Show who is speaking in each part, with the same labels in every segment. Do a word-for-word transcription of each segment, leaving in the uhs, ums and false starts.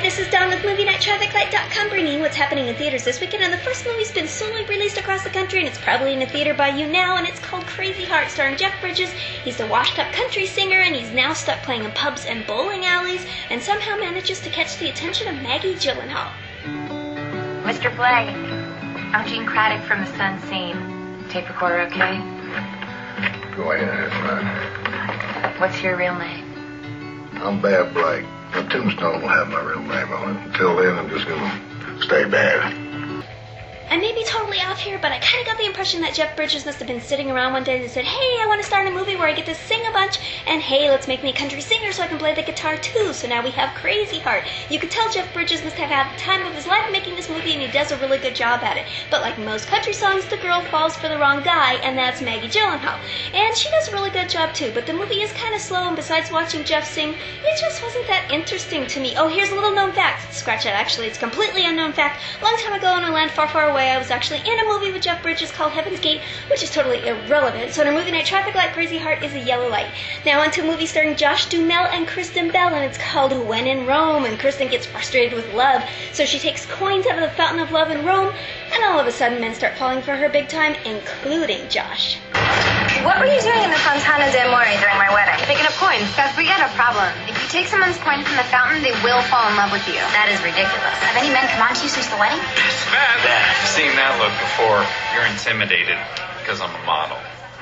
Speaker 1: this is Dawn with Movie Night Traffic Light dot com bringing you what's happening in theaters this weekend. And the first movie's been solely released across the country, and it's probably in a theater by you now, and it's called Crazy Heart, starring Jeff Bridges. He's a washed-up country singer, and he's now stuck playing in pubs and bowling alleys, and somehow manages to catch the attention of Maggie Gyllenhaal.
Speaker 2: Mister Blake, I'm Jean Craddock from The Sun Scene. Tape recorder okay?
Speaker 3: Go ahead, it's fine.
Speaker 2: What's your real name?
Speaker 3: I'm Bad Blake. The tombstone will have my real name on it. Until then, I'm just gonna stay bad.
Speaker 1: I may be totally off here, but I kind of got the impression that Jeff Bridges must have been sitting around one day and said, hey, I want to start a movie where I get to sing a bunch, and hey, let's make me a country singer so I can play the guitar too. So now we have Crazy Heart. You could tell Jeff Bridges must have had the time of his life making this movie, and he does a really good job at it. But like most country songs, the girl falls for the wrong guy, and that's Maggie Gyllenhaal. And she does a really good job too, but the movie is kind of slow, and besides watching Jeff sing, it just wasn't that interesting to me. Oh, here's a little known fact. Scratch that, actually, it's a completely unknown fact. Long time ago in a land far, far away, I was actually in a movie with Jeff Bridges called Heaven's Gate, which is totally irrelevant. So in our movie night traffic light, Crazy Heart is a yellow light. Now onto a movie starring Josh Duhamel and Kristen Bell, and it's called When in Rome, and Kristen gets frustrated with love, so she takes coins out of the fountain of love in Rome, and all of a sudden men start falling for her big time, including Josh.
Speaker 2: What were you doing in the Fontana de Amore during my wedding? Picking up coins. Gus, we got a problem. If you take someone's coin from the fountain, they will fall in love with you. That is ridiculous. Have any men come on to you since the wedding?
Speaker 4: It's bad. I've seen that look before. You're intimidated because I'm a model.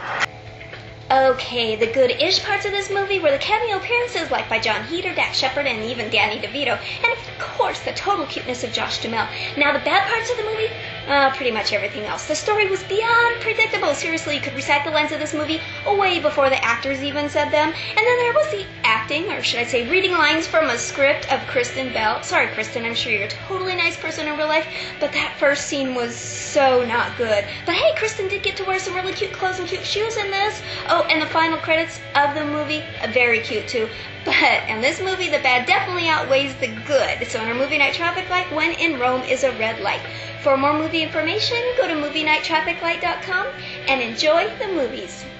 Speaker 1: Okay, the good-ish parts of this movie were the cameo appearances like by John Heder, Dax Shepard, and even Danny DeVito, and of course the total cuteness of Josh Duhamel. Now the bad parts of the movie? Uh, pretty much everything else. The story was beyond predictable. Seriously, you could recite the lines of this movie way before the actors even said them. And then there was the acting, or should I say reading lines from a script of Kristen Bell. Sorry, Kristen, I'm sure you're a totally nice person in real life, but that first scene was so not good. But hey, Kristen did get to wear some really cute clothes and cute shoes in this. Oh, and the final credits of the movie, uh, very cute too. But in this movie, the bad definitely outweighs the good. So in our movie night traffic light, When in Rome is a red light. For more movie information, go to movie night traffic light dot com and enjoy the movies.